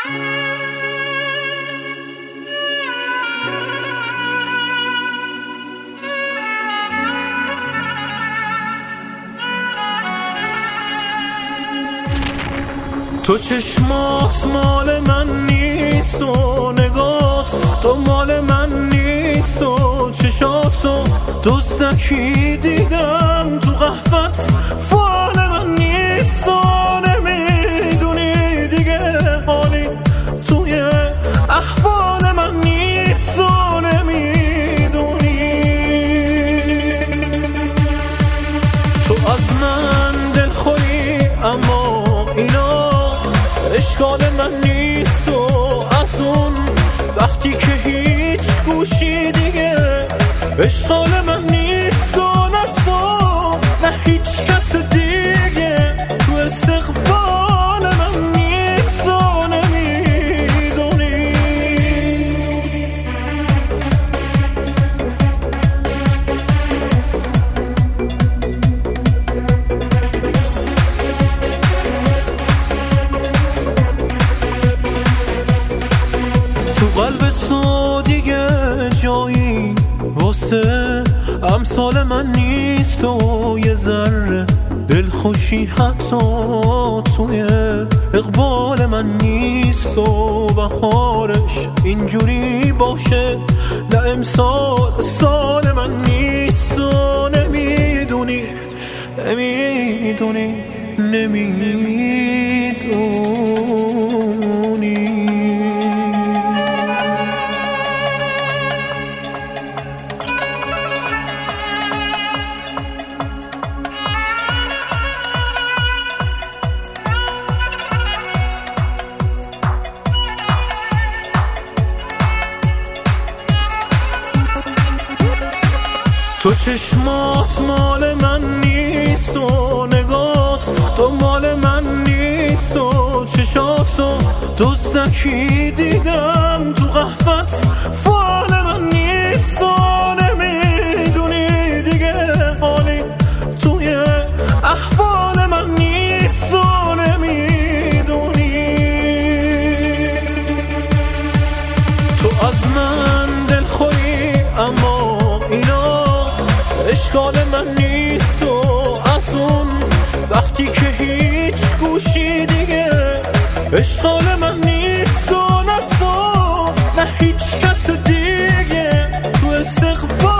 تو چشمات مال من نیست و نگات تو مال من نیست و چشاتو دزدکی دیدم تو قهوت فال من نیست و نمیدونی دیگه حالی توی احوال من نیست و نمیدونی تو از من دلخوری اما اینا اشکال من نیست و از اون وقتی که هیچ گوشی دیگه اشکال من نیست و نه تو نه هیچ کس دیگه تو استقبال من نیست و نمیدونی تو قلب تو دیگه جایی واسه امثال من نیست و یه ذره دلخوشی حتی توی اقبال من نیست و بهارش اینجوری باشه نه امسال سال من نیست و نمیدونی نمیدونی نمیدونی تو چشمات مال من نیست و نگات تو مال من نیست و چشاتو دزدکی دیدم تو قهوت فال من نیست و نمیدونی دیگه حالی توی احوال من نیست و نمیدونی تو از من دلخوری اما اینا اشکال من نیست و از اون وقتی که هیچ گوشی دیگه اشکال من نیست و نه تو نه هیچ کس دیگه تو استقبال